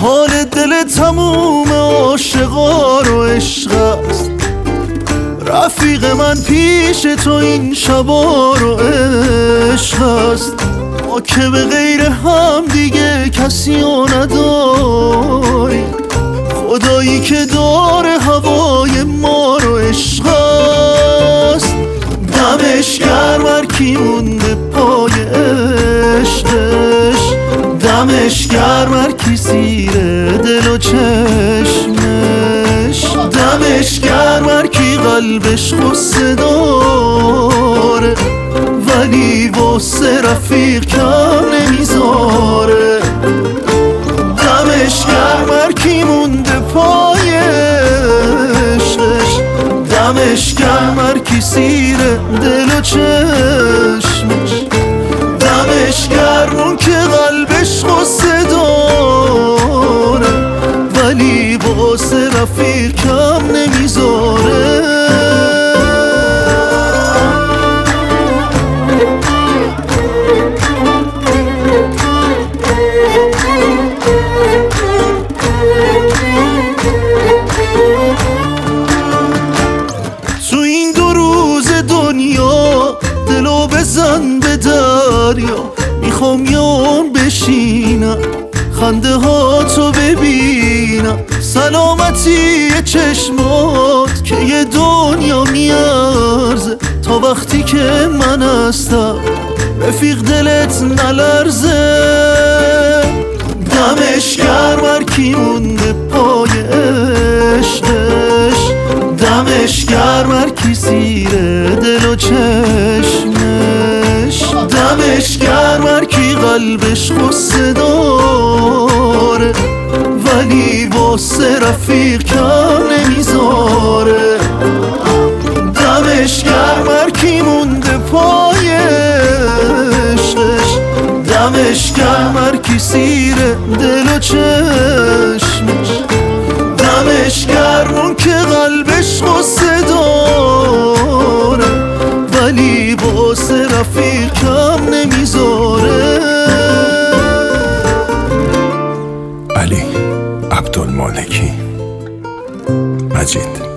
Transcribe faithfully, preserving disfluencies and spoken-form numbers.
حال دل تموم عاشقا رو عشق است. رفیق من پیش تو این شبا رو عشق است. ما که به غیر هم دیگه کسی رو نداری، خدایی که داره هوای ما رو عشق است. دمش گرم هر کی مونده پای عشقش، دمش گرم هر کی زیر دل و چشمش، دمش گرم هر کی قلبش غصه داره ولی واسه رفیق کم نمیذاره. دمش گرم هر کی مونده پای عشقش، دمش گرم هر کی زیر دل و چشمش، دمش گرم اون که قلبش غصه داره ولی واسه رفیق کم نمیذاره. تو این دو روز دنیا دلو بزن به دریا، میخوام یون بشینم خنده ها تو ببینم، سلامتی چشمات که یه دنیا میارزه. تا وقتی که من هستم رفیق دلت نلرزه. دمش گرم هر کی مونده پای عشقش، دمش گرم هر کی زیر دل و چشمش، دمش گرم هر کی قلبش غصه داره ولی واسه رفیق کم نمیذاره. دمش گرم هر کی مونده پای عشقش، دمش گرم هر کی زیر دل و چشمش، دمش گرم اون که قلبش غصه داره ولی واسه رفیق کم نمیذاره. علی عبدالمالکی، مجید.